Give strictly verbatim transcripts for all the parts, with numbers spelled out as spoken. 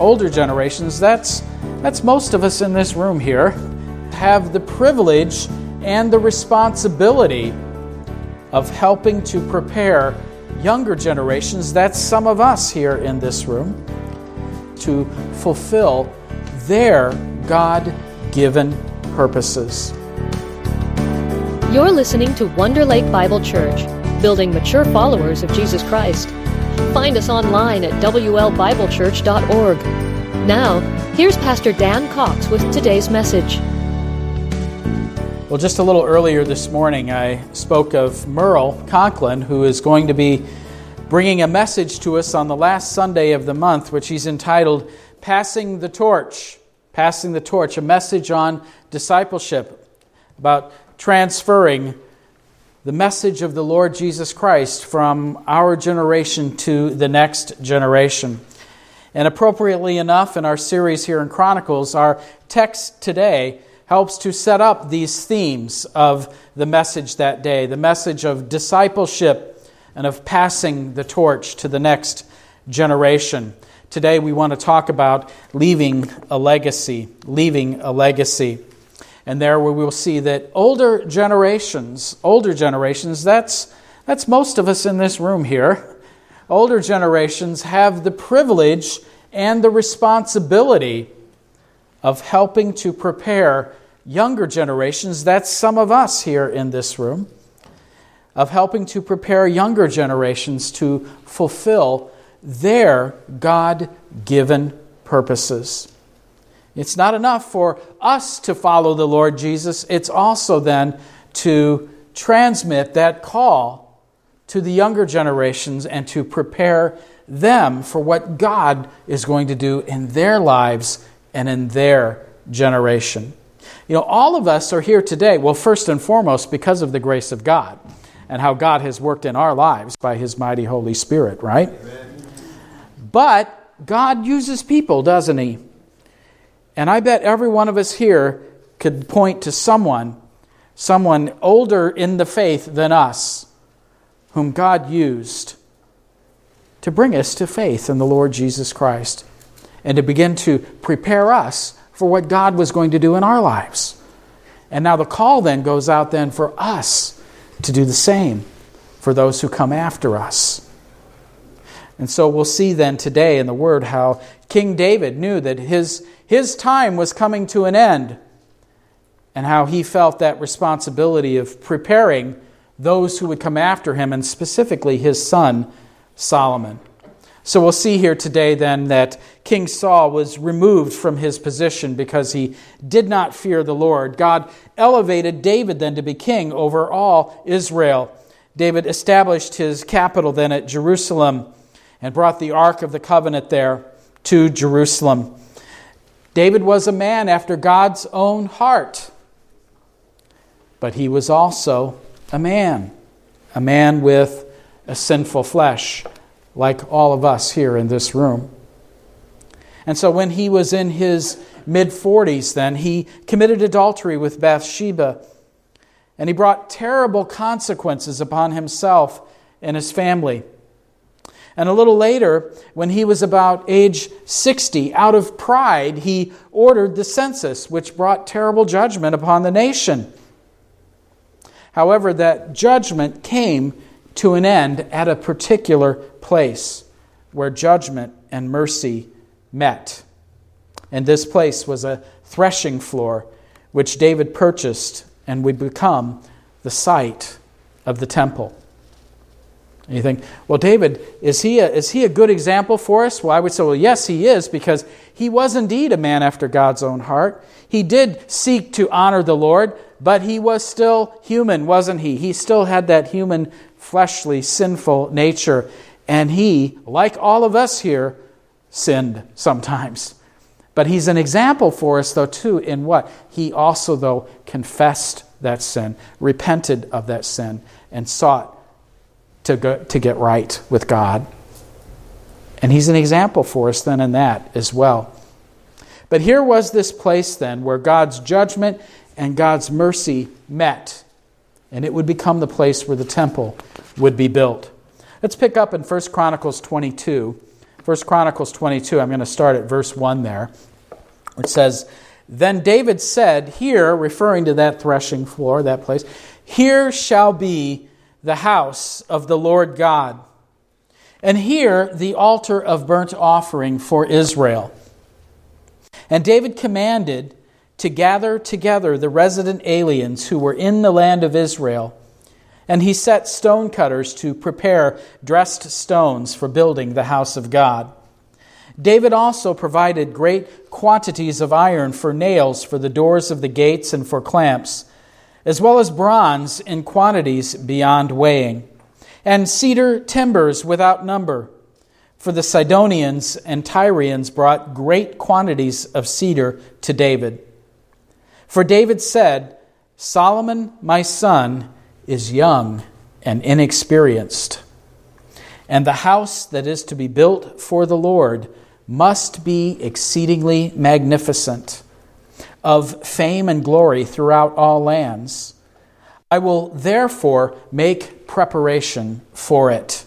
older generations, that's that's most of us in this room here, have the privilege and the responsibility of helping to prepare younger generations, that's some of us here in this room, to fulfill their God-given purposes. You're listening to Wonder Lake Bible Church, building mature followers of Jesus Christ. Find us online at w l bible church dot org. Now, here's Pastor Dan Cox with today's message. Well, just a little earlier this morning, I spoke of Merle Conklin, who is going to be bringing a message to us on the last Sunday of the month, which he's entitled, Passing the Torch. Passing the Torch, a message on discipleship, about transferring the message of the Lord Jesus Christ from our generation to the next generation. And appropriately enough, in our series here in Chronicles, our text today helps to set up these themes of the message that day, the message of discipleship and of passing the torch to the next generation. Today we want to talk about leaving a legacy, leaving a legacy. And there we will see that older generations, older generations, that's that's most of us in this room here. Older generations have the privilege and the responsibility of helping to prepare younger generations, that's some of us here in this room, of helping to prepare younger generations to fulfill their God-given purposes. It's not enough for us to follow the Lord Jesus. It's also then to transmit that call to the younger generations and to prepare them for what God is going to do in their lives and in their generation. You know, all of us are here today, well, first and foremost, because of the grace of God and how God has worked in our lives by His mighty Holy Spirit, right? Amen. But God uses people, doesn't He? And I bet every one of us here could point to someone, someone older in the faith than us, whom God used to bring us to faith in the Lord Jesus Christ and to begin to prepare us for what God was going to do in our lives. And now the call then goes out then for us to do the same for those who come after us. And so we'll see then today in the Word how King David knew that his, his time was coming to an end and how he felt that responsibility of preparing those who would come after him, and specifically his son Solomon. So we'll see here today then that King Saul was removed from his position because he did not fear the Lord. God elevated David then to be king over all Israel. David established his capital then at Jerusalem and brought the Ark of the Covenant there to Jerusalem. David was a man after God's own heart, but he was also a man, a man with a sinful flesh, like all of us here in this room. And so when he was in his mid-forties then, he committed adultery with Bathsheba, and he brought terrible consequences upon himself and his family. And a little later, when he was about age sixty, out of pride, he ordered the census, which brought terrible judgment upon the nation. However, that judgment came to an end at a particular place where judgment and mercy met. And this place was a threshing floor, which David purchased and would become the site of the temple. And you think, well, David, is he a, is he a good example for us? Well, I would say, well, yes, he is, because he was indeed a man after God's own heart. He did seek to honor the Lord, but he was still human, wasn't he? He still had that human, fleshly, sinful nature. And he, like all of us here, sinned sometimes. But he's an example for us, though, too, in what? He also, though, confessed that sin, repented of that sin, and sought to go, to get right with God. And he's an example for us then in that as well. But here was this place then where God's judgment and God's mercy met. And it would become the place where the temple would be built. Let's pick up in First Chronicles twenty-two, First Chronicles twenty-two, I'm going to start at verse one there, which says, "Then David said," here, referring to that threshing floor, that place, "Here shall be the house of the Lord God, and here the altar of burnt offering for Israel." And David commanded to gather together the resident aliens who were in the land of Israel, and he set stonecutters to prepare dressed stones for building the house of God. David also provided great quantities of iron for nails for the doors of the gates and for clamps, as well as bronze in quantities beyond weighing, and cedar timbers without number. For the Sidonians and Tyrians brought great quantities of cedar to David. For David said, "Solomon, my son, is young and inexperienced, and the house that is to be built for the Lord must be exceedingly magnificent, of fame and glory throughout all lands. I will therefore make preparation for it."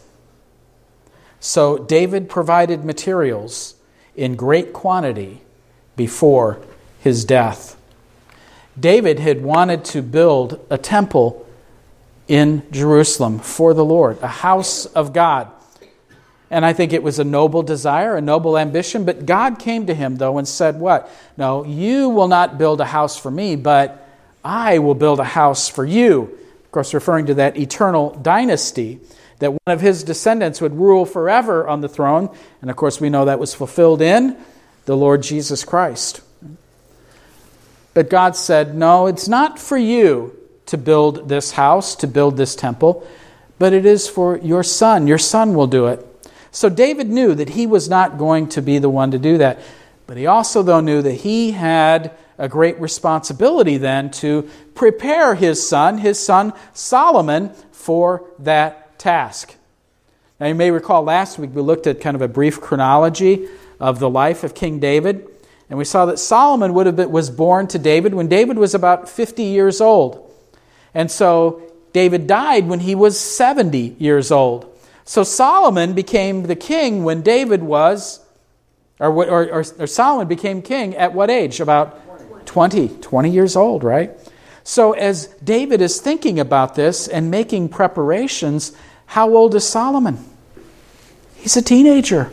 So David provided materials in great quantity before his death. David had wanted to build a temple in Jerusalem for the Lord, a house of God. And I think it was a noble desire, a noble ambition. But God came to him, though, and said, what? "No, you will not build a house for me, but I will build a house for you." Of course, referring to that eternal dynasty, that one of his descendants would rule forever on the throne. And of course, we know that was fulfilled in the Lord Jesus Christ. But God said, "No, it's not for you to build this house, to build this temple, but it is for your son. Your son will do it." So David knew that he was not going to be the one to do that. But he also, though, knew that he had a great responsibility then to prepare his son, his son Solomon, for that task. Now you may recall last week we looked at kind of a brief chronology of the life of King David. And we saw that Solomon would have been, was born to David when David was about fifty years old. And so David died when he was seventy years old. So Solomon became the king when David was, or, or, or, or Solomon became king at what age? About twenty, twenty years old, right? So as David is thinking about this and making preparations, how old is Solomon? He's a teenager.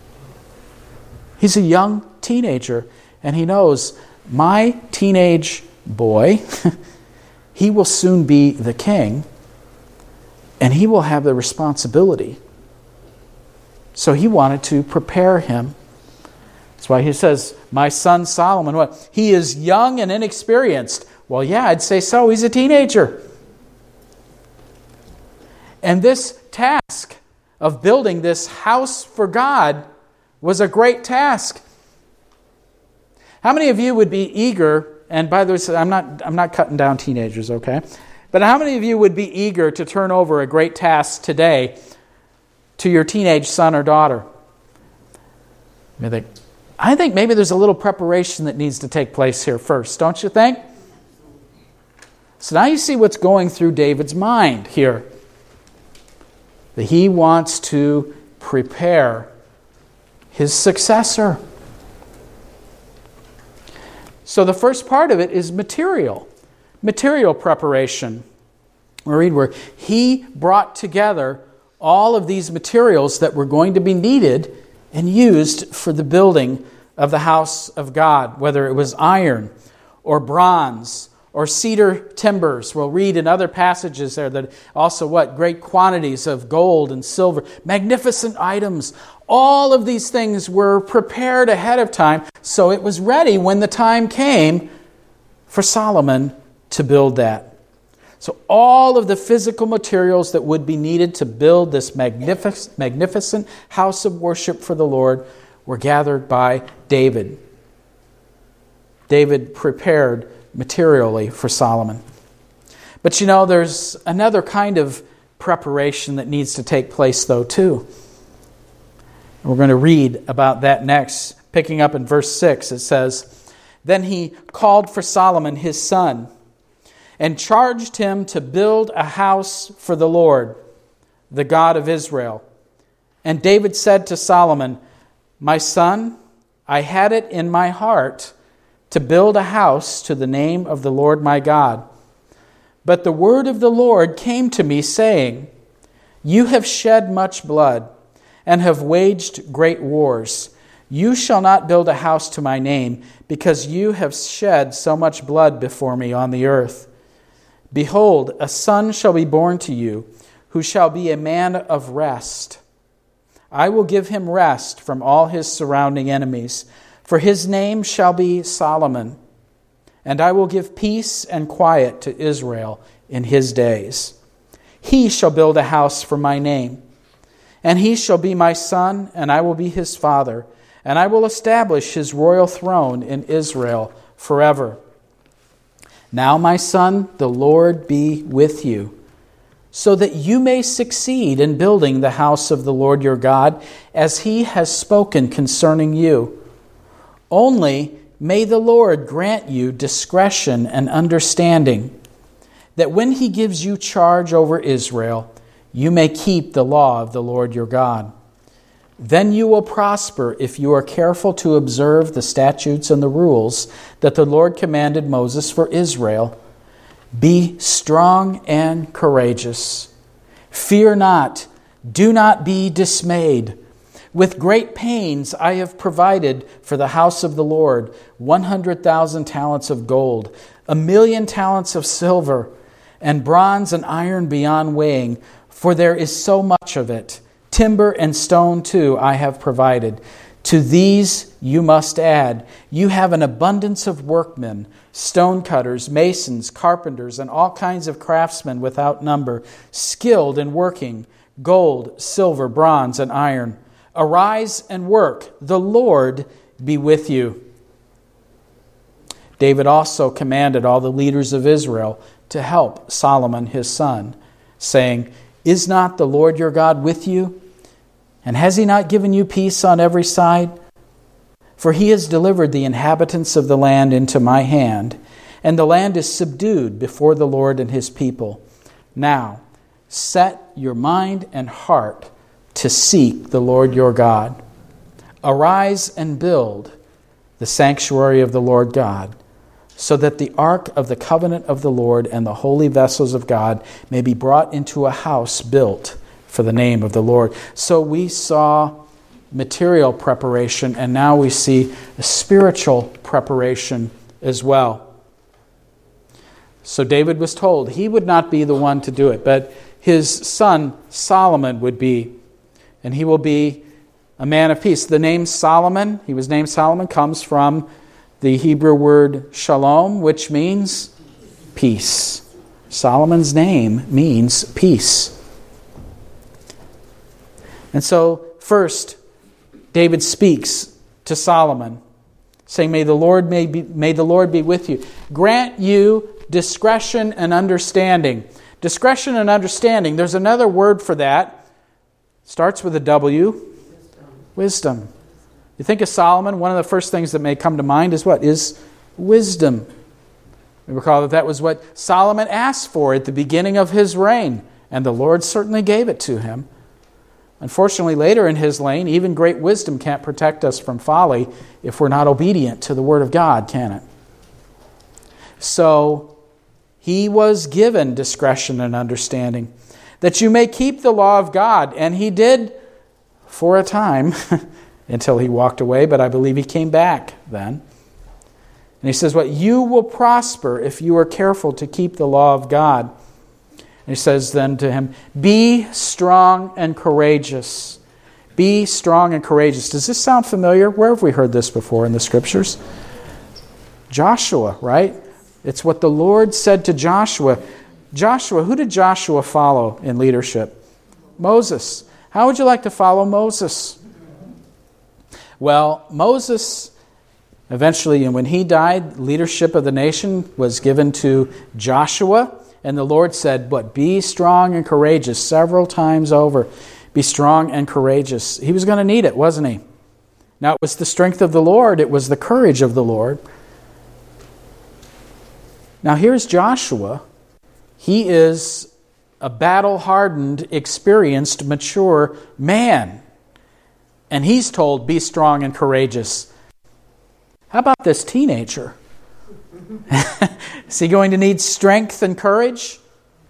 He's a young teenager, and he knows, my teenage boy, he will soon be the king, and he will have the responsibility. So he wanted to prepare him. That's why he says, "My son Solomon," what? "He is young and inexperienced." Well, yeah, I'd say so. He's a teenager. And this task of building this house for God was a great task. How many of you would be eager, and by the way, I'm not I'm not cutting down teenagers, okay? But how many of you would be eager to turn over a great task today to your teenage son or daughter? I think, I think maybe there's a little preparation that needs to take place here first, don't you think? So now you see what's going through David's mind here. That he wants to prepare his successor. So the first part of it is material. Material preparation. We read where he brought together all of these materials that were going to be needed and used for the building of the house of God, whether it was iron or bronze or cedar timbers. We'll read in other passages there that also what? Great quantities of gold and silver, magnificent items. All of these things were prepared ahead of time, so it was ready when the time came for Solomon to build that. So all of the physical materials that would be needed to build this magnific- magnificent house of worship for the Lord were gathered by David. David prepared materially for Solomon. But you know, there's another kind of preparation that needs to take place though too. We're going to read about that next. Picking up in verse six, it says, "Then he called for Solomon his son and charged him to build a house for the Lord, the God of Israel. And David said to Solomon, My son, I had it in my heart to build a house to the name of the Lord my God. But the word of the Lord came to me, saying, You have shed much blood, and have waged great wars. You shall not build a house to my name, because you have shed so much blood before me on the earth. Behold, a son shall be born to you, who shall be a man of rest. I will give him rest from all his surrounding enemies, for his name shall be Solomon. And I will give peace and quiet to Israel in his days. He shall build a house for my name, and he shall be my son, and I will be his father, and I will establish his royal throne in Israel forever. Now, my son, the Lord be with you, so that you may succeed in building the house of the Lord your God, as he has spoken concerning you. Only may the Lord grant you discretion and understanding, that when he gives you charge over Israel, you may keep the law of the Lord your God. Then you will prosper if you are careful to observe the statutes and the rules that the Lord commanded Moses for Israel. Be strong and courageous. Fear not, do not be dismayed. With great pains I have provided for the house of the Lord one hundred thousand talents of gold, a million talents of silver, and bronze and iron beyond weighing, for there is so much of it. Timber and stone too I have provided. To these you must add, you have an abundance of workmen, stone cutters, masons, carpenters, and all kinds of craftsmen without number, skilled in working gold, silver, bronze, and iron. Arise and work. The Lord be with you. David also commanded all the leaders of Israel to help Solomon his son, saying, Is not the Lord your God with you? And has he not given you peace on every side? For he has delivered the inhabitants of the land into my hand, and the land is subdued before the Lord and his people. Now, set your mind and heart to seek the Lord your God. Arise and build the sanctuary of the Lord God, so that the ark of the covenant of the Lord and the holy vessels of God may be brought into a house built for the name of the Lord. So we saw material preparation, and now we see a spiritual preparation as well. So David was told he would not be the one to do it, but his son Solomon would be, and he will be a man of peace. The name Solomon, he was named Solomon, comes from the Hebrew word shalom, which means peace. Solomon's name means peace. And so, first, David speaks to Solomon, saying, May the Lord may be, may the Lord be with you. Grant you discretion and understanding. Discretion and understanding. There's another word for that. Starts with a W. Wisdom. Wisdom. You think of Solomon, one of the first things that may come to mind is what? Is wisdom. We recall that that was what Solomon asked for at the beginning of his reign, and the Lord certainly gave it to him. Unfortunately, later in his reign, even great wisdom can't protect us from folly if we're not obedient to the Word of God, can it? So, he was given discretion and understanding, that you may keep the law of God, and he did for a time, until he walked away, but I believe he came back then. And he says, what you will prosper if you are careful to keep the law of God. And he says then to him, be strong and courageous. Be strong and courageous. Does this sound familiar? Where have we heard this before in the Scriptures? Joshua, right? It's what the Lord said to Joshua. Joshua, who did Joshua follow in leadership? Moses. How would you like to follow Moses? Well, Moses, eventually, and when he died, leadership of the nation was given to Joshua. And the Lord said, what? Be strong and courageous several times over. Be strong and courageous. He was going to need it, wasn't he? Now, it was the strength of the Lord. It was the courage of the Lord. Now, here's Joshua. He is a a battle-hardened, experienced, mature man. And he's told, be strong and courageous. How about this teenager? Is he going to need strength and courage?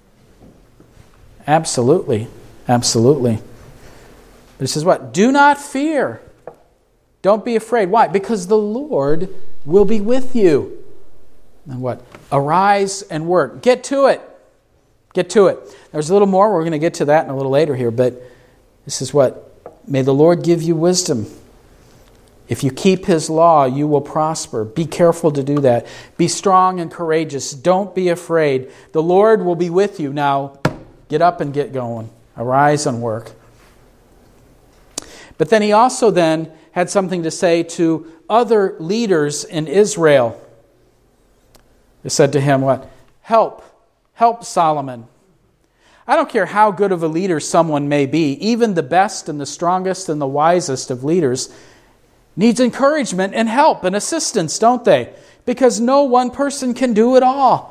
Absolutely. Absolutely. This is what? Do not fear. Don't be afraid. Why? Because the Lord will be with you. And what? Arise and work. Get to it. Get to it. There's a little more. We're going to get to that in a little later here. But this is what? May the Lord give you wisdom. If you keep His law, you will prosper. Be careful to do that. Be strong and courageous. Don't be afraid. The Lord will be with you. Now, get up and get going. Arise and work. But then he also then had something to say to other leaders in Israel. He said to him, what? Help. Help Solomon. I don't care how good of a leader someone may be. Even the best and the strongest and the wisest of leaders needs encouragement and help and assistance, don't they? Because no one person can do it all.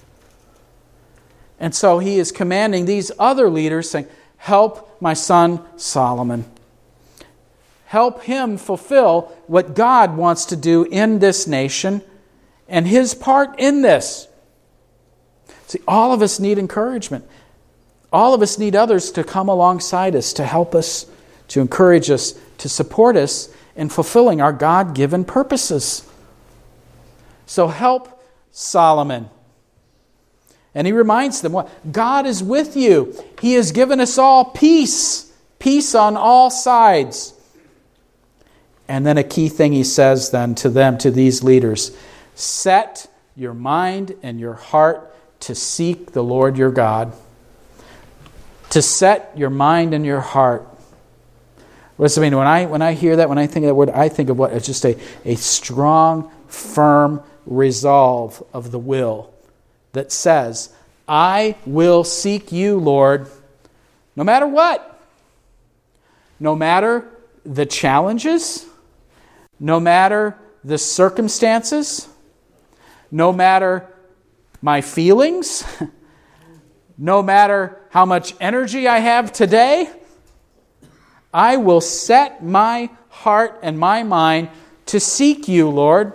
And so he is commanding these other leaders, saying, help my son Solomon. Help him fulfill what God wants to do in this nation and his part in this. See, all of us need encouragement. All of us need others to come alongside us, to help us, to encourage us, to support us in fulfilling our God-given purposes. So help Solomon. And he reminds them, what? God is with you. He has given us all peace. Peace on all sides. And then a key thing he says then to them, to these leaders. Set your mind and your heart to seek the Lord your God. To set your mind and your heart. What does it mean? When I when I hear that, when I think of that word, I think of what? It's just a, a strong, firm resolve of the will that says, I will seek you, Lord, no matter what. No matter the challenges, no matter the circumstances, no matter my feelings, no matter how much energy I have today, I will set my heart and my mind to seek you, Lord,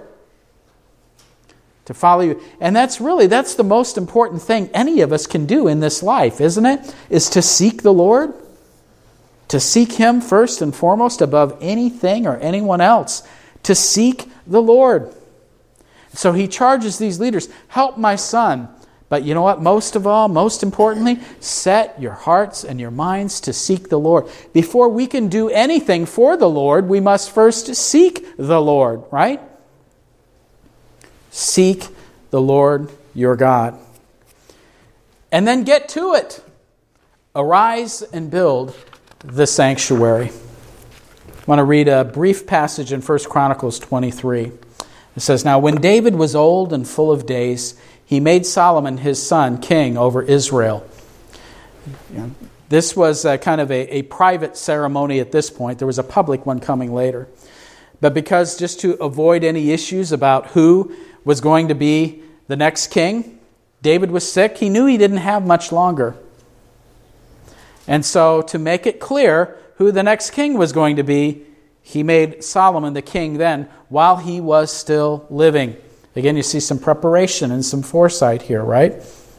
to follow you. And that's really, that's the most important thing any of us can do in this life, isn't it? Is to seek the Lord, to seek Him first and foremost above anything or anyone else, to seek the Lord. So he charges these leaders, help my son. But you know what? Most of all, most importantly, set your hearts and your minds to seek the Lord. Before we can do anything for the Lord, we must first seek the Lord, right? Seek the Lord your God. And then get to it. Arise and build the sanctuary. I want to read a brief passage in First Chronicles twenty-three. It says, Now when David was old and full of days, he made Solomon his son king over Israel. This was a kind of a, a private ceremony at this point. There was a public one coming later. But because just to avoid any issues about who was going to be the next king, David was sick. He knew he didn't have much longer. And so to make it clear who the next king was going to be, he made Solomon the king then while he was still living. Again, you see some preparation and some foresight here, right?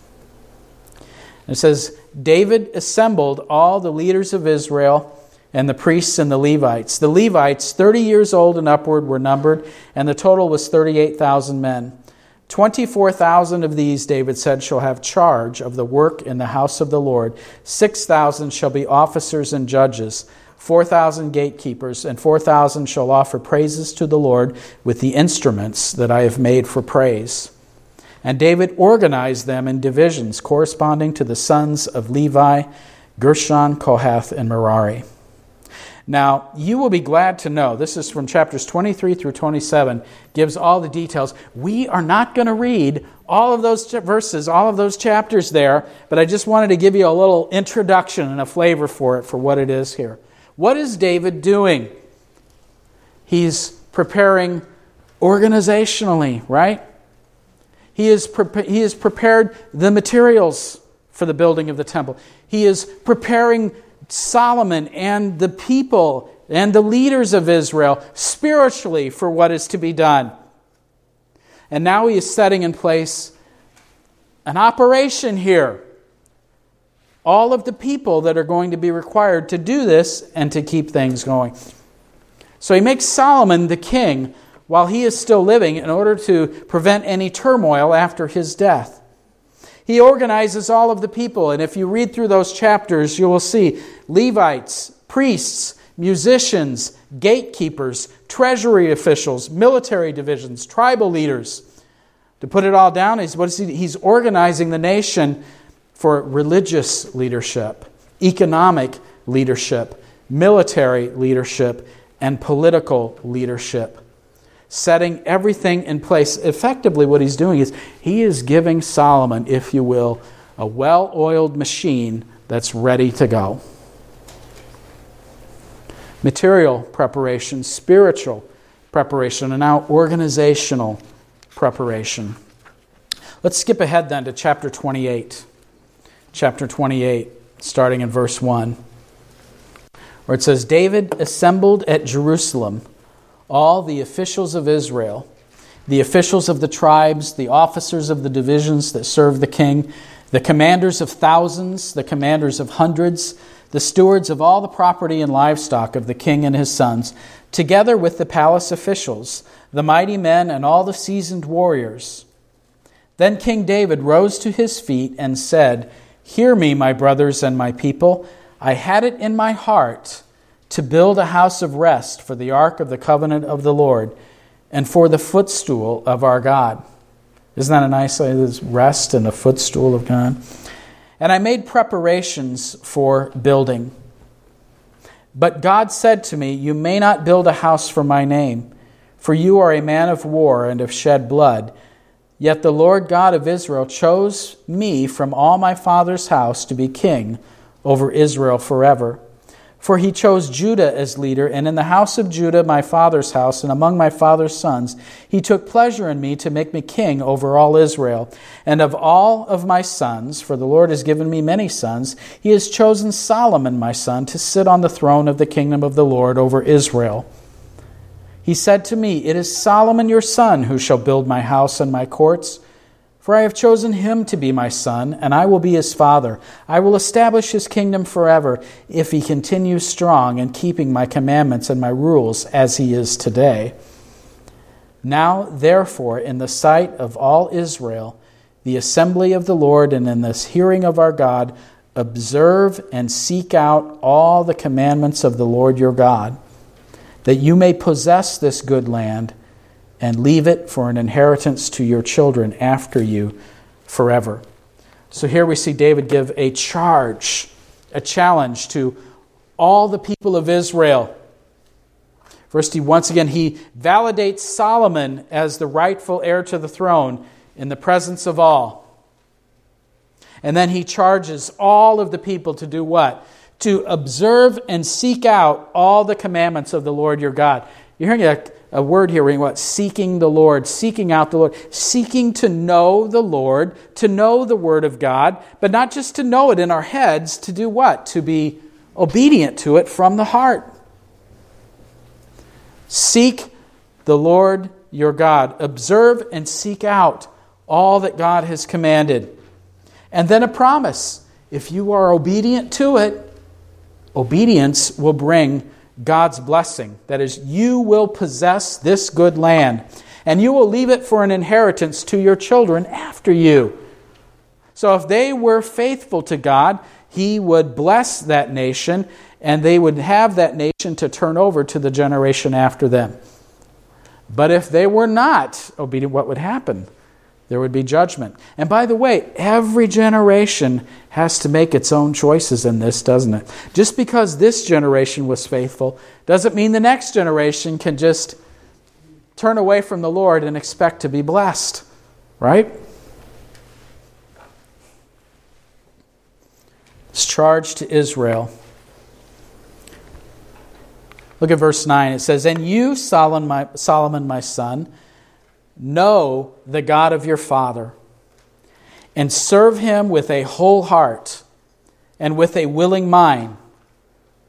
It says, David assembled all the leaders of Israel and the priests and the Levites. The Levites, thirty years old and upward, were numbered, and the total was thirty-eight thousand men. twenty-four thousand of these, David said, shall have charge of the work in the house of the Lord. six thousand shall be officers and judges. four thousand gatekeepers, and four thousand shall offer praises to the Lord with the instruments that I have made for praise. And David organized them in divisions corresponding to the sons of Levi, Gershon, Kohath, and Merari. Now, you will be glad to know, this is from chapters twenty-three through twenty-seven, gives all the details. We are not going to read all of those verses, all of those chapters there, but I just wanted to give you a little introduction and a flavor for it, for what it is here. What is David doing? He's preparing organizationally, right? He is pre- he has prepared the materials for the building of the temple. He is preparing Solomon and the people and the leaders of Israel spiritually for what is to be done. And now he is setting in place an operation here. All of the people that are going to be required to do this and to keep things going. So he makes Solomon the king while he is still living in order to prevent any turmoil after his death. He organizes all of the people, and if you read through those chapters, you will see Levites, priests, musicians, gatekeepers, treasury officials, military divisions, tribal leaders. To put it all down, he's, what is he? He's organizing the nation for religious leadership, economic leadership, military leadership, and political leadership. Setting everything in place. Effectively, what he's doing is he is giving Solomon, if you will, a well-oiled machine that's ready to go. Material preparation, spiritual preparation, and now organizational preparation. Let's skip ahead then to chapter twenty-eight. Chapter twenty-eight, starting in verse one, where it says, David assembled at Jerusalem all the officials of Israel, the officials of the tribes, the officers of the divisions that serve the king, the commanders of thousands, the commanders of hundreds, the stewards of all the property and livestock of the king and his sons, together with the palace officials, the mighty men and all the seasoned warriors. Then King David rose to his feet and said, Hear me, my brothers and my people. I had it in my heart to build a house of rest for the ark of the covenant of the Lord and for the footstool of our God. Isn't that a nice way? There's rest and the footstool of God. And I made preparations for building. But God said to me, You may not build a house for my name, for you are a man of war and have shed blood. Yet the Lord God of Israel chose me from all my father's house to be king over Israel forever. For he chose Judah as leader, and in the house of Judah, my father's house, and among my father's sons, he took pleasure in me to make me king over all Israel. And of all of my sons, for the Lord has given me many sons, he has chosen Solomon, my son, to sit on the throne of the kingdom of the Lord over Israel. He said to me, It is Solomon your son who shall build my house and my courts. For I have chosen him to be my son, and I will be his father. I will establish his kingdom forever, if he continues strong in keeping my commandments and my rules as he is today. Now, therefore, in the sight of all Israel, the assembly of the Lord, and in this hearing of our God, observe and seek out all the commandments of the Lord your God, that you may possess this good land, and leave it for an inheritance to your children after you forever. So here we see David give a charge, a challenge to all the people of Israel. First, he once again, he validates Solomon as the rightful heir to the throne in the presence of all. And then he charges all of the people to do what? To observe and seek out all the commandments of the Lord your God. You're hearing a A word here, what? Seeking the Lord, seeking out the Lord, seeking to know the Lord, to know the Word of God, but not just to know it in our heads, to do what? To be obedient to it from the heart. Seek the Lord your God. Observe and seek out all that God has commanded. And then a promise. If you are obedient to it, obedience will bring God's blessing. That is, you will possess this good land, and you will leave it for an inheritance to your children after you. So if they were faithful to God, He would bless that nation, and they would have that nation to turn over to the generation after them. But if they were not obedient, what would happen? There would be judgment. And by the way, every generation has to make its own choices in this, doesn't it? Just because this generation was faithful doesn't mean the next generation can just turn away from the Lord and expect to be blessed. Right? It's charged to Israel. Look at verse nine. It says, And you, Solomon my, Solomon, my son, know the God of your father, and serve him with a whole heart and with a willing mind.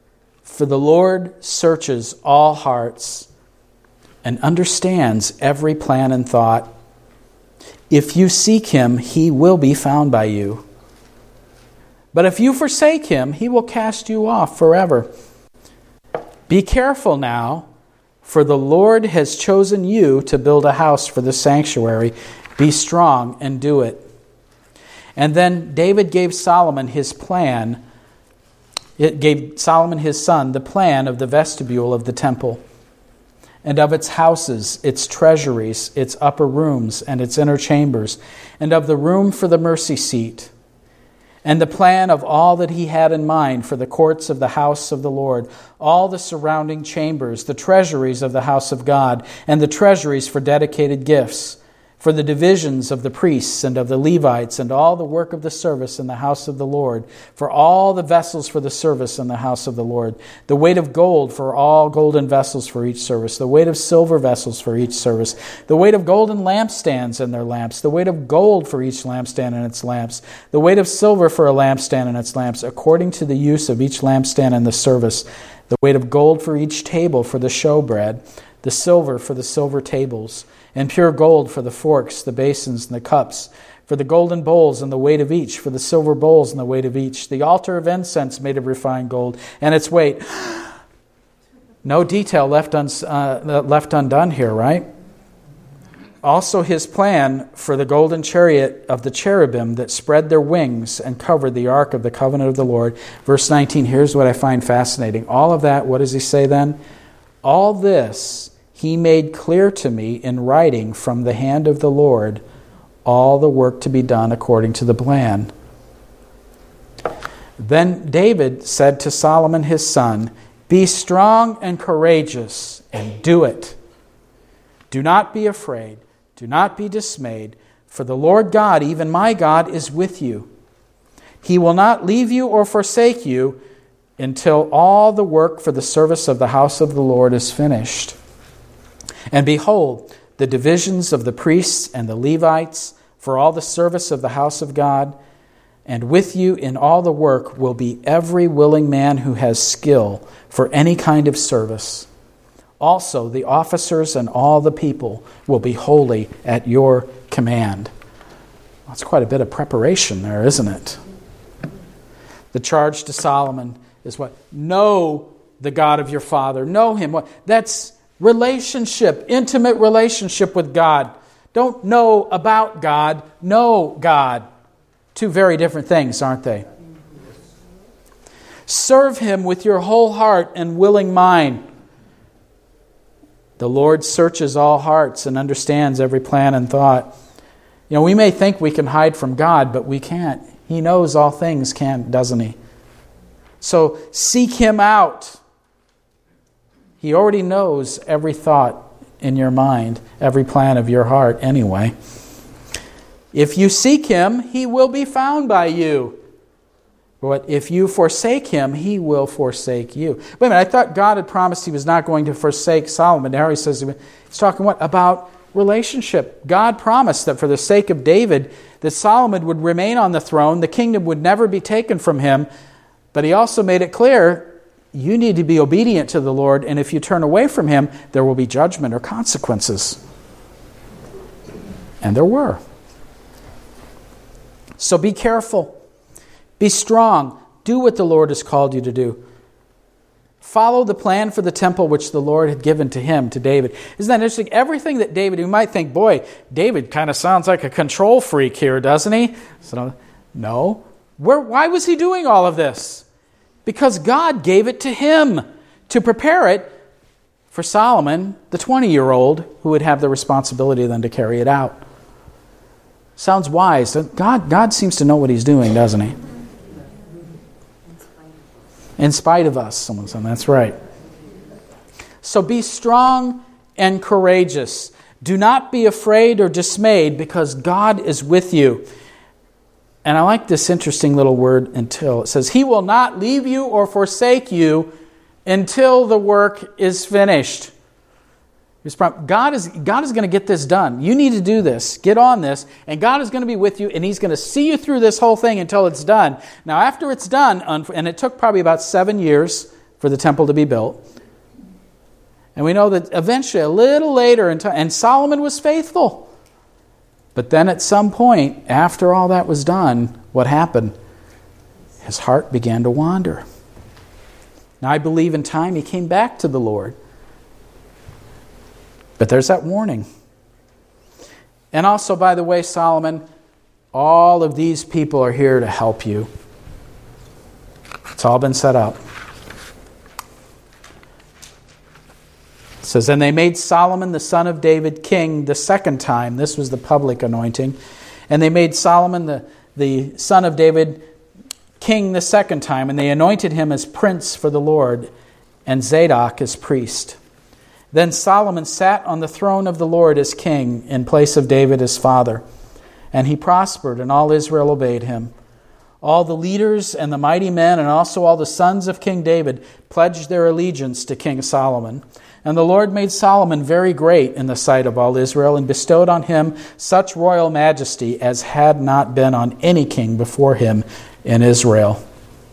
For the Lord searches all hearts and understands every plan and thought. If you seek him, he will be found by you. But if you forsake him, he will cast you off forever. Be careful now, for the Lord has chosen you to build a house for the sanctuary. Be strong and do it. And then David gave Solomon his plan. It gave Solomon his son the plan of the vestibule of the temple, and of its houses, its treasuries, its upper rooms, and its inner chambers, and of the room for the mercy seat, and the plan of all that he had in mind for the courts of the house of the Lord, all the surrounding chambers, the treasuries of the house of God, and the treasuries for dedicated gifts, for the divisions of the priests and of the Levites, and all the work of the service in the house of the Lord, for all the vessels for the service in the house of the Lord, the weight of gold for all golden vessels for each service, the weight of silver vessels for each service, the weight of golden lampstands and their lamps, the weight of gold for each lampstand and its lamps, the weight of silver for a lampstand and its lamps, according to the use of each lampstand and the service, the weight of gold for each table for the showbread, the silver for the silver tables, and pure gold for the forks, the basins, and the cups, for the golden bowls and the weight of each, for the silver bowls and the weight of each, the altar of incense made of refined gold, and its weight. No detail left, un, uh, left undone here, right? Also his plan for the golden chariot of the cherubim that spread their wings and covered the ark of the covenant of the Lord. Verse nineteen, here's what I find fascinating. All of that, what does he say then? All this he made clear to me in writing from the hand of the Lord, all the work to be done according to the plan. Then David said to Solomon his son, be strong and courageous, and do it. Do not be afraid, do not be dismayed, for the Lord God, even my God, is with you. He will not leave you or forsake you until all the work for the service of the house of the Lord is finished. And behold, the divisions of the priests and the Levites for all the service of the house of God, and with you in all the work will be every willing man who has skill for any kind of service. Also, the officers and all the people will be holy at your command. That's quite a bit of preparation there, isn't it? The charge to Solomon is what? Know the God of your father. Know him. What? That's relationship, intimate relationship with God. Don't know about God, know God. Two very different things, aren't they? Serve him with your whole heart and willing mind. The Lord searches all hearts and understands every plan and thought. You know, we may think we can hide from God, but we can't. He knows all things, can't, doesn't he? So seek him out. He already knows every thought in your mind, every plan of your heart anyway. If you seek him, he will be found by you. But if you forsake him, he will forsake you. Wait a minute, I thought God had promised he was not going to forsake Solomon. Now he says, he's talking what? About relationship. God promised that for the sake of David, that Solomon would remain on the throne, the kingdom would never be taken from him. But he also made it clear, you need to be obedient to the Lord, and if you turn away from him, there will be judgment or consequences. And there were. So be careful. Be strong. Do what the Lord has called you to do. Follow the plan for the temple which the Lord had given to him, to David. Isn't that interesting? Everything that David, you might think, boy, David kind of sounds like a control freak here, doesn't he? So, no. Where, why was he doing all of this? Because God gave it to him to prepare it for Solomon, the twenty-year-old, who would have the responsibility then to carry it out. Sounds wise. God, God seems to know what he's doing, doesn't he? In spite of us, someone said. That's right. So be strong and courageous. Do not be afraid or dismayed, because God is with you. And I like this interesting little word, until. It says, he will not leave you or forsake you until the work is finished. God is, God is going to get this done. You need to do this. Get on this. And God is going to be with you, and he's going to see you through this whole thing until it's done. Now, after it's done, and it took probably about seven years for for the temple to be built. And we know that eventually, a little later in time, and Solomon was faithful. But then at some point, after all that was done, what happened? His heart began to wander. Now, I believe in time he came back to the Lord. But there's that warning. And also, by the way, Solomon, all of these people are here to help you. It's all been set up. It says, and they made Solomon the son of David king the second time. This was the public anointing. And they made Solomon the, the son of David king the second time. And they anointed him as prince for the Lord, and Zadok as priest. Then Solomon sat on the throne of the Lord as king in place of David his father. And he prospered, and all Israel obeyed him. All the leaders and the mighty men, and also all the sons of King David, pledged their allegiance to King Solomon. And the Lord made Solomon very great in the sight of all Israel, and bestowed on him such royal majesty as had not been on any king before him in Israel.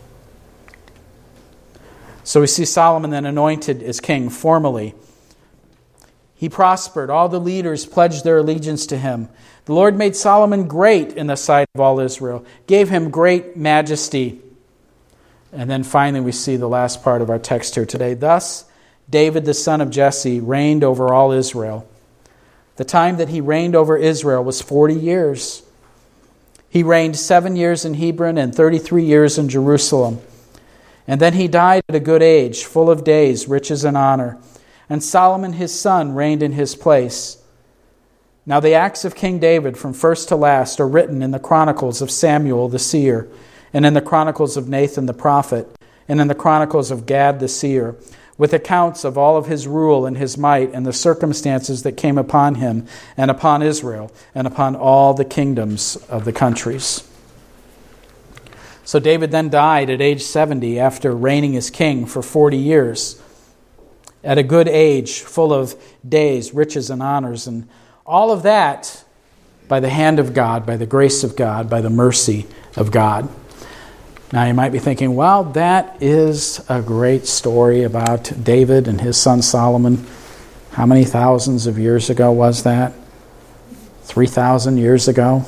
So we see Solomon then anointed as king formally. He prospered. All the leaders pledged their allegiance to him. The Lord made Solomon great in the sight of all Israel, gave him great majesty. And then finally we see the last part of our text here today. Thus, David, the son of Jesse, reigned over all Israel. The time that he reigned over Israel was forty years. He reigned seven years in Hebron and thirty-three years in Jerusalem. And then he died at a good age, full of days, riches, and honor. And Solomon his son reigned in his place. Now the acts of King David from first to last are written in the chronicles of Samuel the seer, and in the chronicles of Nathan the prophet, and in the chronicles of Gad the seer, with accounts of all of his rule and his might and the circumstances that came upon him and upon Israel and upon all the kingdoms of the countries. So David then died at age seventy after reigning as king for forty years, at a good age, full of days, riches, and honors, and all of that by the hand of God, by the grace of God, by the mercy of God. Now you might be thinking, well, that is a great story about David and his son Solomon. How many thousands of years ago was that? three thousand years ago?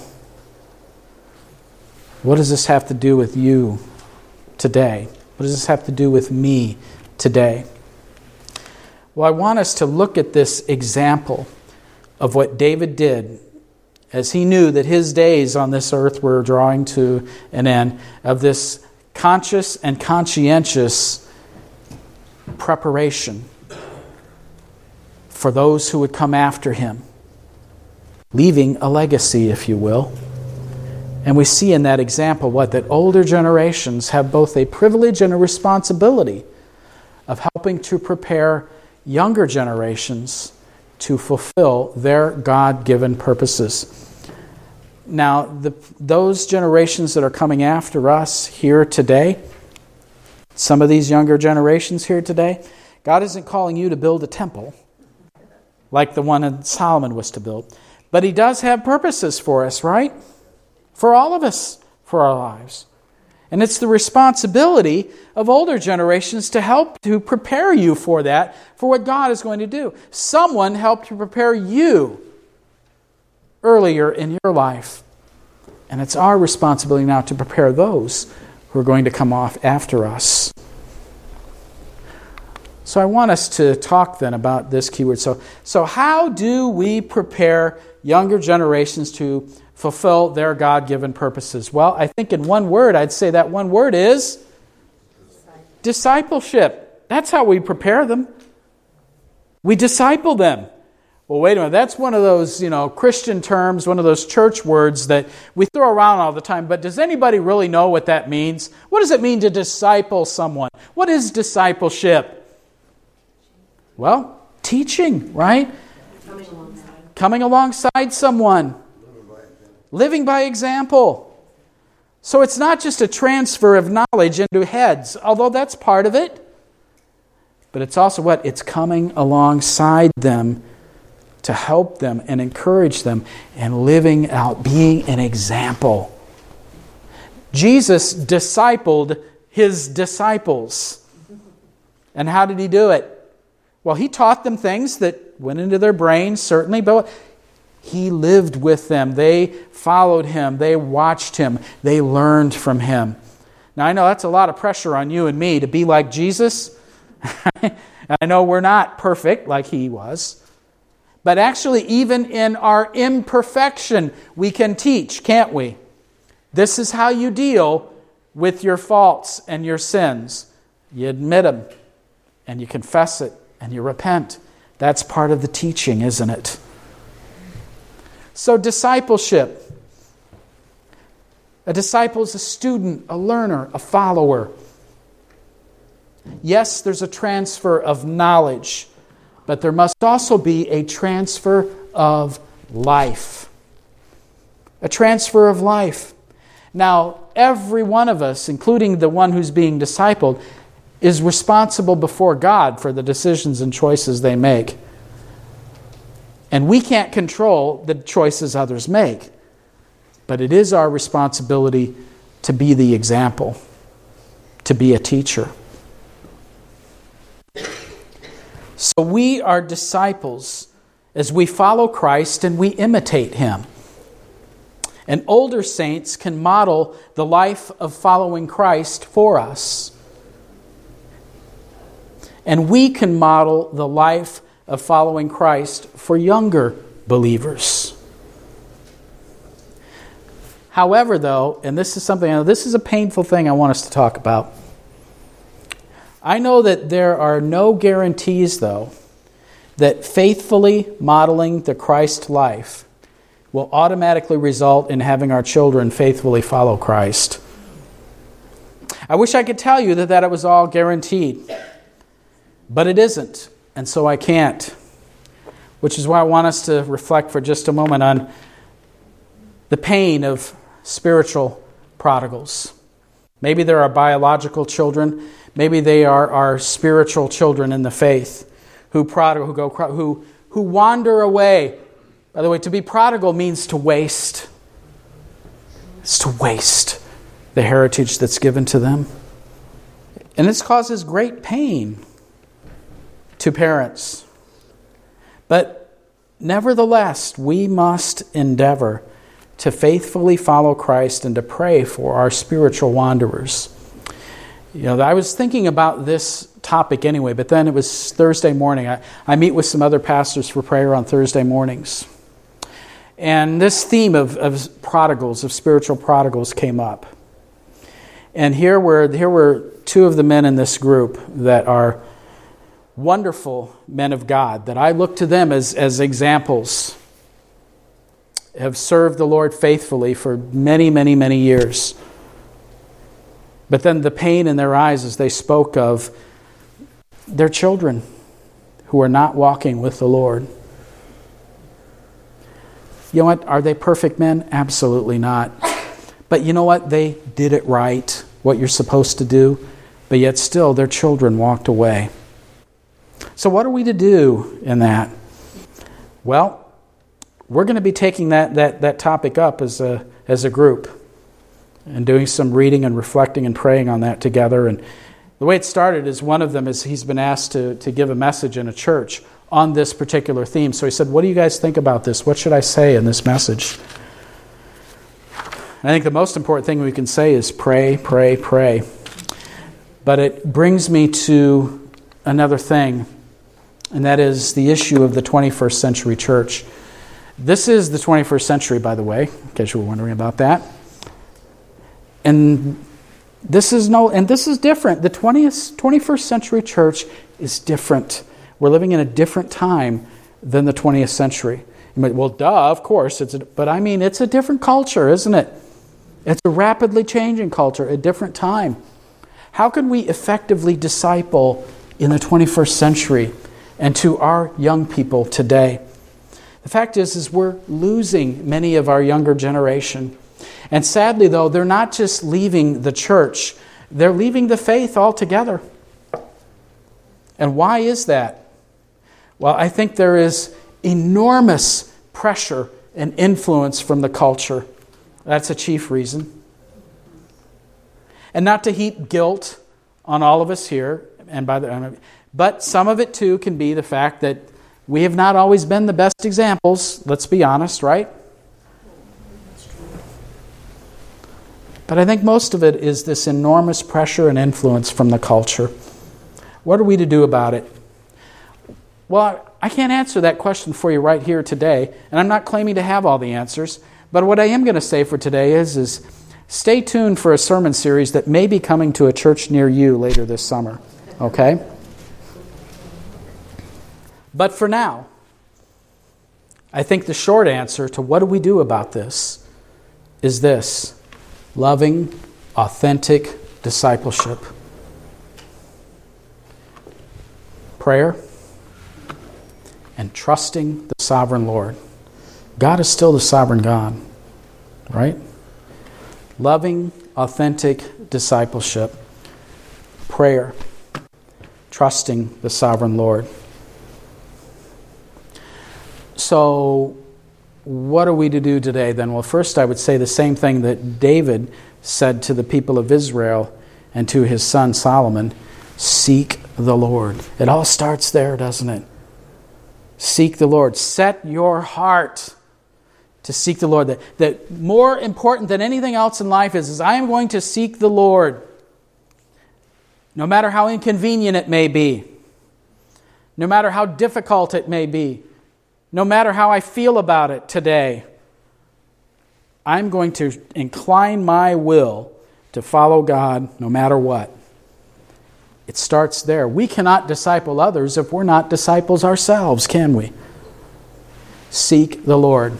What does this have to do with you today? What does this have to do with me today? Well, I want us to look at this example of what David did as he knew that his days on this earth were drawing to an end, of this conscious and conscientious preparation for those who would come after him, leaving a legacy, if you will. And we see in that example what? That older generations have both a privilege and a responsibility of helping to prepare younger generations to fulfill their God-given purposes. Now, the, those generations that are coming after us here today, some of these younger generations here today, God isn't calling you to build a temple like the one that Solomon was to build. But he does have purposes for us, right? For all of us, for our lives. And it's the responsibility of older generations to help to prepare you for that, for what God is going to do. Someone helped to prepare you earlier in your life. And it's our responsibility now to prepare those who are going to come off after us. So I want us to talk then about this keyword. So, so how do we prepare younger generations to fulfill their God-given purposes? Well, I think in one word, I'd say that one word is discipleship. That's how we prepare them. We disciple them. Well, wait a minute. That's one of those, you know, Christian terms, one of those church words that we throw around all the time. But does anybody really know what that means? What does it mean to disciple someone? What is discipleship? Well, teaching, right? Coming alongside. Coming alongside someone. Living by example. So it's not just a transfer of knowledge into heads, although that's part of it. But it's also what? It's coming alongside them to help them and encourage them and living out, being an example. Jesus discipled his disciples. And how did he do it? Well, he taught them things that went into their brains, certainly, but he lived with them. They followed him. They watched him. They learned from him. Now, I know that's a lot of pressure on you and me to be like Jesus. I know we're not perfect like he was. But actually, even in our imperfection, we can teach, can't we? This is how you deal with your faults and your sins. You admit them, and you confess it, and you repent. That's part of the teaching, isn't it? So discipleship. A disciple is a student, a learner, a follower. Yes, there's a transfer of knowledge, but there must also be a transfer of life. A transfer of life. Now, every one of us, including the one who's being discipled, is responsible before God for the decisions and choices they make. And we can't control the choices others make. But it is our responsibility to be the example, to be a teacher. So we are disciples as we follow Christ and we imitate him. And older saints can model the life of following Christ for us. And we can model the life of following Christ for younger believers. However, though, and this is something, this is a painful thing I want us to talk about. I know that there are no guarantees, though, that faithfully modeling the Christ life will automatically result in having our children faithfully follow Christ. I wish I could tell you that, that it was all guaranteed, but it isn't, and so I can't. Which is why I want us to reflect for just a moment on the pain of spiritual prodigals. Maybe there are biological children. Maybe they are our spiritual children in the faith who prodigal, who go, who who wander away. By the way, to be prodigal means to waste. It's to waste the heritage that's given to them, and this causes great pain to parents. But nevertheless, we must endeavor to faithfully follow Christ and to pray for our spiritual wanderers. You know, I was thinking about this topic anyway, but then it was Thursday morning. I, I meet with some other pastors for prayer on Thursday mornings. And this theme of, of prodigals, of spiritual prodigals came up. And here were, here were two of the men in this group that are wonderful men of God, that I look to them as, as examples, have served the Lord faithfully for many, many, many years. But then the pain in their eyes as they spoke of their children who are not walking with the Lord. You know what? Are they perfect men? Absolutely not. But you know what? They did it right, what you're supposed to do, but yet still their children walked away. So what are we to do in that? Well, we're going to be taking that, that, that topic up as a, as a group and doing some reading and reflecting and praying on that together. And the way it started is one of them is he's been asked to, to give a message in a church on this particular theme. So he said, what do you guys think about this? What should I say in this message? And I think the most important thing we can say is pray, pray, pray. But it brings me to another thing, and that is the issue of the twenty-first century church. This is the twenty-first century, by the way, in case you were wondering about that. And this is no, and this is different. The twentieth, twenty-first century church is different. We're living in a different time than the twentieth century. You might, well, duh, of course, it's a, but I mean, it's a different culture, isn't it? It's a rapidly changing culture, a different time. How can we effectively disciple in the twenty-first century and to our young people today? The fact is, is we're losing many of our younger generation. And sadly, though, they're not just leaving the church, they're leaving the faith altogether. And why is that? Well, I think there is enormous pressure and influence from the culture. That's a chief reason. And not to heap guilt on all of us here, and by the, but some of it too can be the fact that we have not always been the best examples, let's be honest, right? But I think most of it is this enormous pressure and influence from the culture. What are we to do about it? Well, I can't answer that question for you right here today, and I'm not claiming to have all the answers, but what I am going to say for today is, is stay tuned for a sermon series that may be coming to a church near you later this summer, okay? But for now, I think the short answer to what do we do about this is this: loving, authentic discipleship. Prayer and trusting the sovereign Lord. God is still the sovereign God, right? Loving, authentic discipleship. Prayer. Trusting the sovereign Lord. So, what are we to do today then? Well, first I would say the same thing that David said to the people of Israel and to his son Solomon: seek the Lord. It all starts there, doesn't it? Seek the Lord. Set your heart to seek the Lord. That, that more important than anything else in life is, is I am going to seek the Lord. No matter how inconvenient it may be. No matter how difficult it may be. No matter how I feel about it today. I'm going to incline my will to follow God no matter what. It starts there. We cannot disciple others if we're not disciples ourselves, can we? Seek the Lord.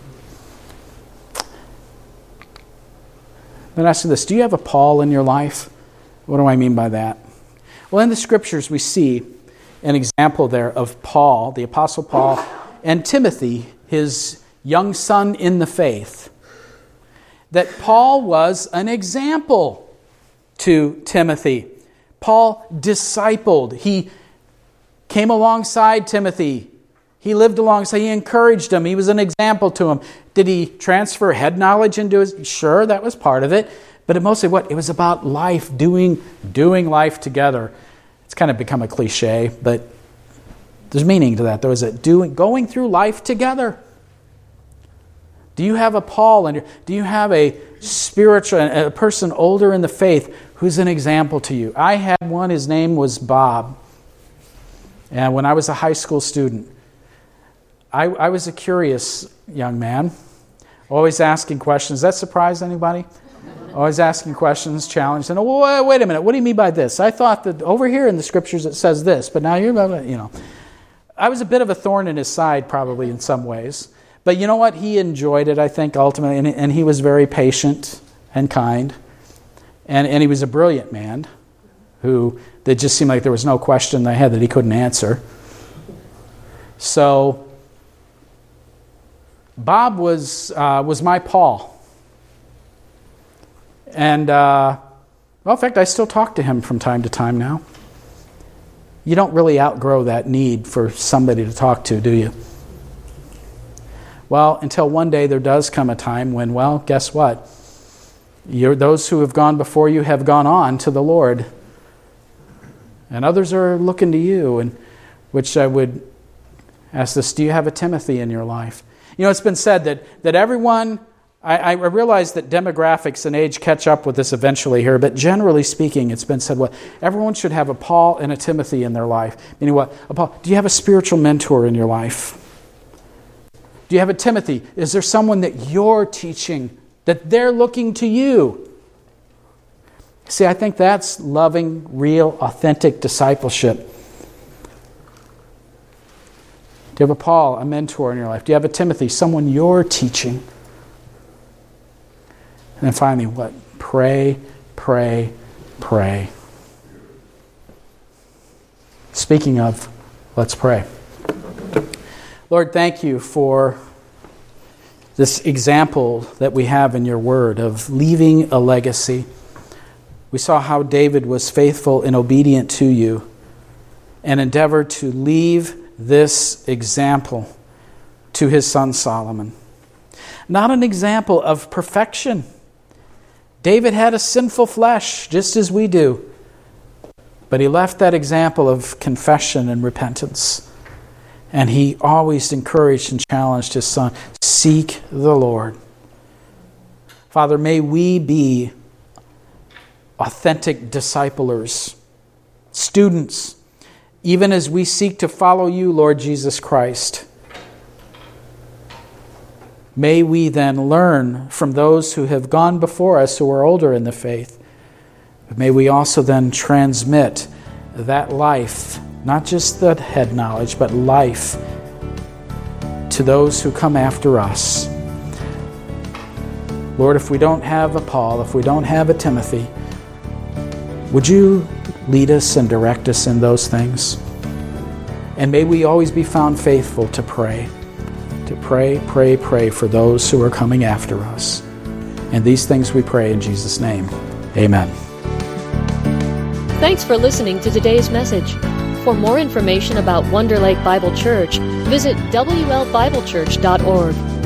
Then ask you this: do you have a Paul in your life? What do I mean by that? Well, in the Scriptures we see an example there of Paul, the Apostle Paul, and Timothy, his young son in the faith. That Paul was an example to Timothy. Paul discipled. He came alongside Timothy. He lived alongside. He encouraged him. He was an example to him. Did he transfer head knowledge into his? Sure, that was part of it. But it mostly what? It was about life, doing, doing life together. It's kind of become a cliche, but there's meaning to that. There was a doing, going through life together. Do you have a Paul? And do you have a spiritual, a person older in the faith who's an example to you? I had one. His name was Bob. And when I was a high school student, I, I was a curious young man, always asking questions. Does that surprise anybody? Always asking questions, challenged. And oh, wait a minute, what do you mean by this? I thought that over here in the Scriptures it says this, but now you're, you know. I was a bit of a thorn in his side, probably in some ways. But you know what? He enjoyed it, I think, ultimately. And, and he was very patient and kind. And, and he was a brilliant man who, that just seemed like there was no question they had that he couldn't answer. So, Bob was uh, was my Paul. And, uh, well, in fact, I still talk to him from time to time now. You don't really outgrow that need for somebody to talk to, do you? Well, until one day there does come a time when, well, guess what? You're, those who have gone before you have gone on to the Lord. And others are looking to you, and which I would ask this: do you have a Timothy in your life? You know, it's been said that, that everyone, I, I realize that demographics and age catch up with this eventually here, but generally speaking, it's been said, well, everyone should have a Paul and a Timothy in their life. Meaning what? A Paul, do you have a spiritual mentor in your life? Do you have a Timothy? Is there someone that you're teaching, that they're looking to you? See, I think that's loving, real, authentic discipleship. Do you have a Paul, a mentor in your life? Do you have a Timothy, someone you're teaching? And then finally, what? Pray, pray, pray. Speaking of, let's pray. Lord, thank you for this example that we have in your word of leaving a legacy. We saw how David was faithful and obedient to you and endeavored to leave this example to his son Solomon. Not an example of perfection. David had a sinful flesh, just as we do. But he left that example of confession and repentance. And he always encouraged and challenged his son, seek the Lord. Father, may we be authentic disciplers, students, even as we seek to follow you, Lord Jesus Christ. May we then learn from those who have gone before us who are older in the faith. But may we also then transmit that life, not just the head knowledge, but life to those who come after us. Lord, if we don't have a Paul, if we don't have a Timothy, would you lead us and direct us in those things? And may we always be found faithful to pray, to pray, pray, pray for those who are coming after us. And these things we pray in Jesus' name. Amen. Thanks for listening to today's message. For more information about Wonder Lake Bible Church, visit W L Bible Church dot org.